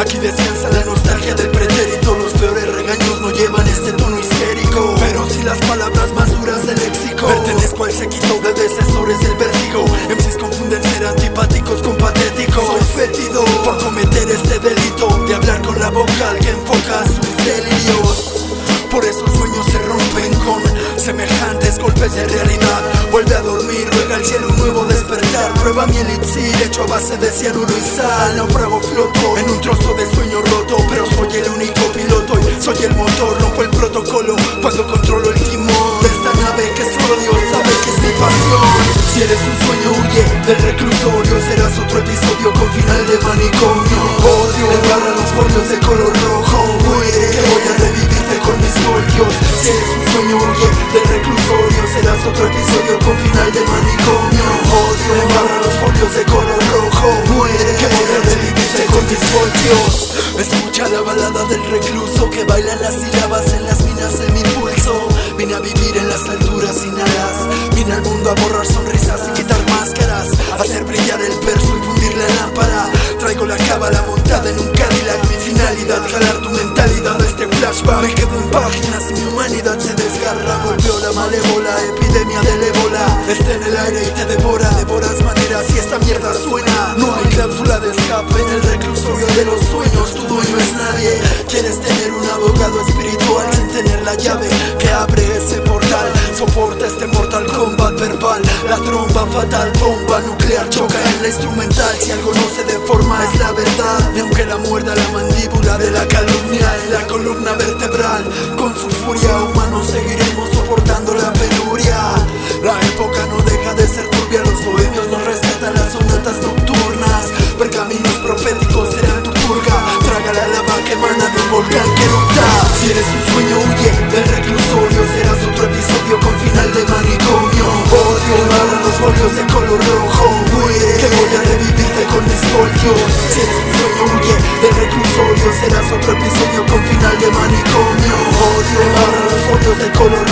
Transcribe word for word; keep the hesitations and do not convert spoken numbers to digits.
Aquí descansa la nostalgia del pretérito. Los peores regaños no llevan este tono histérico, pero sí las palabras más duras del léxico. Pertenezco al séquito de decesores del vértigo. M Cs confunden ser antipáticos con patéticos. Soy fétido por cometer este delito de hablar con la vocal que enfoca sus delirios. Por esos sueños se rompen con semejantes golpes de realidad. Vuelve a dormir, ruega al cielo un nuevo despertar. Prueba mi elixir hecho a base de cianuro y sal. Naufrago, floto en un trozo de sueño roto, pero soy el único piloto y soy el motor. Rompo el protocolo cuando controlo el timón de esta nave que solo Dios sabe que es mi pasión. Si eres un sueño, huye del reclusorio. Serás otro episodio con final de manicomio. Odio, embarra los folios de color rojo. Muere, que voy a revivirte con mis golpeos. Si eres un sueño, huye del reclusorio. Serás otro episodio con final de manicomio. Odio, embarra los folios de color rojo. Muere, que voy a revivirte con mis golpeos. Escucha la balada del recluso que baila las sílabas en las minas de mi pulso. Vine a vivir en las alturas sin alas. Vine al mundo a borrar sonrisas y quitar máscaras, hacer brillar el verso y fundir la lámpara. Traigo la cábala montada en un Cadillac. Mi finalidad, jalar tu mentalidad de este flashback. Me quedo en páginas y mi humanidad se desgarra. Volvió la malévola, epidemia del ébola. Está en el aire y te devora, devoras maneras y esta mierda suena. No hay cláusula de escape en el reclusorio de los sueños. Tu dueño es nadie. Quieres tener un abogado espiritual sin tener la llave que abre ese portal. Soporta este Mortal Kombat verbal. La tromba fatal, bomba nuclear choca en la instrumental. Si algo no se deforma es la verdad. Y aunque la muerda la mandíbula de la calumnia en la columna vertebral, con su furia humanos seguiremos soportando la penuria. La época no deja de ser turbia. Los bohemios no respetan las sonatas nocturnas. Pergaminos proféticos serán tu purga. Traga la lava que emana de un volcán que eructa. Si eres un sueño, huye del reclusorio. Serás otro episodio con final de manicomio. Odio, embarra los folios de color rojo. Muere, que voy a revivirte con mis voltios. Si eres un sueño, huye del reclusorio. Serás otro episodio con final de manicomio. Odio, embarra los folios de color rojo.